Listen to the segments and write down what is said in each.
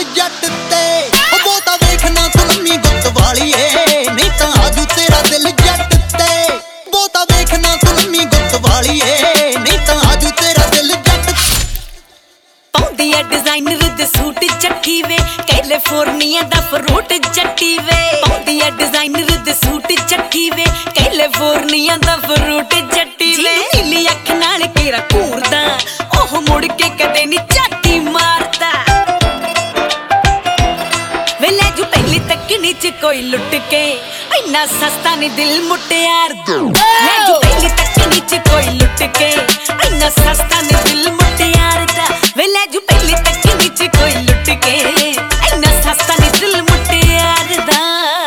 जट ते ओ बहुता वेखना तू लम्मी गुत्त वालीए नहीं तां आजू तेरा दिल जट ते बहुता वेखना तू लम्मी गुत्त वालीए नहीं तां आजू तेरा दिल जट पाउंदी है डिजाइनर दे सूट जट्टी वे कैलिफोर्निया दा फ्रूट जट्टी वे पाउंदी है डिजाइनर दे सूट जट्टी वे कैलिफोर्निया दा फ्रूट जट्टी वे नीली अख नाल केरा घूरदा ओह मुड़ के कदे नी झाटी मारदा वे ले जू पहली तकनी च कोई लुट के इन्ना सस्ता नी दिल मुटियार दा ले जू पहली तकनी च कोई लुट के इन्ना सस्ता नी दिल मुटियार दा वे ले जू पहली तकनी च कोई लुट के इन्ना सस्ता नी दिल मुटियार दा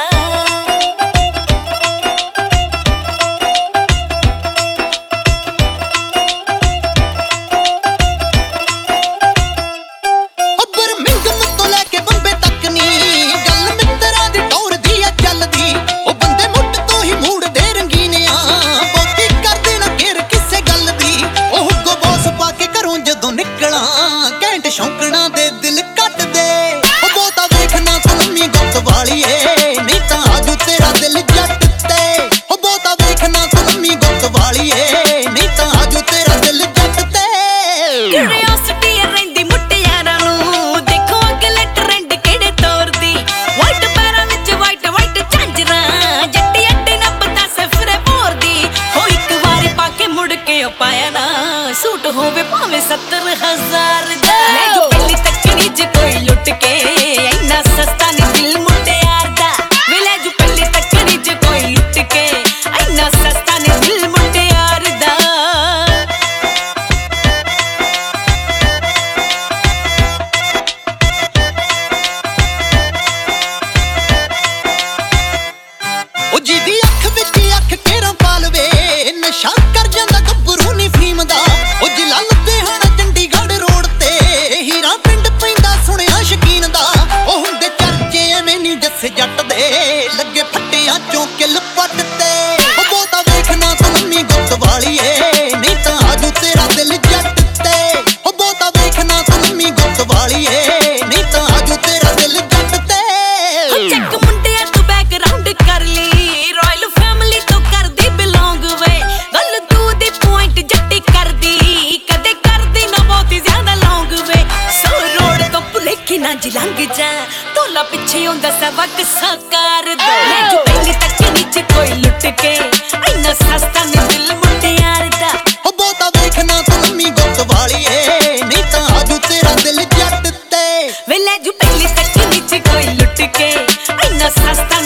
शौकना दे दिल कट दे ओ बहुता वेखना तू लम्मी गुत्त वालीए नहीं तां आजू तेरा दिल जट ते ओ बहुता वेखना तू लम्मी गुत्त वालीए नहीं तां आजू तेरा दिल जट ते क्यूरियोसिटी रहिंदी मुटियारां नूं देखो अगले ट्रेंड किहड़े तौर दी वाइट पैरां विच वाइट झांजरां जट्टी अड्डे ना पता सफरे बोर दी हो एक वारी पाके मुड़ के ओ पाया ना सूट होवे भावें 70,000 दा ले जो पहली तकनी च कोई लुट के इन्ना सस्ता नी दिल मुटियार दा वे ले जो पहली तकनी च कोई लुट के इन्ना सस्ता नी दिल मुटियार दा ओ जिदी अख विच अख केरा पा लवे नशा कर जांदा गब्बरू नी फीम दा ओ जिला लुधियाना चंडीगढ़ रोड ते हीरा पिंड पैंदा सुनिया शकीन दा ओ हुंदे चर्चे एवें नी जस्से जट दे लगे फट्टियां चों किल पट ते ओ बहुता वेखना तू लम्मी गुत्त वालीए नहीं तां आजू तेरा दिल जट ते ओ बहुता वेखना तू लम्मी गुत्त वालीए नहीं तां आजू तेरा दिल जट ते चक मुंडिया तू बैकग्राउंड कर ली रॉयल फैमिली तो कर दी बिलोंग वे गल तू दी पॉइंट जट्टी कर दी कदे कर दी ना बहुत ही ज्यादा लॉन्ग वे सो रोड तो भुलेखी ना जिलंग जा टोला पीछे होंदा सबक साकार दा ले जो पहली तकनी च कोई लुट के इन्ना सस्ता नी दिल मुटियार दा ओ बहुता वेखना तू लम्मी गुत्त वालीए नहीं तां आजू तेरा दिल जट ते वे ले जो पहली तकनी च कोई लुट के इन्ना सस्ता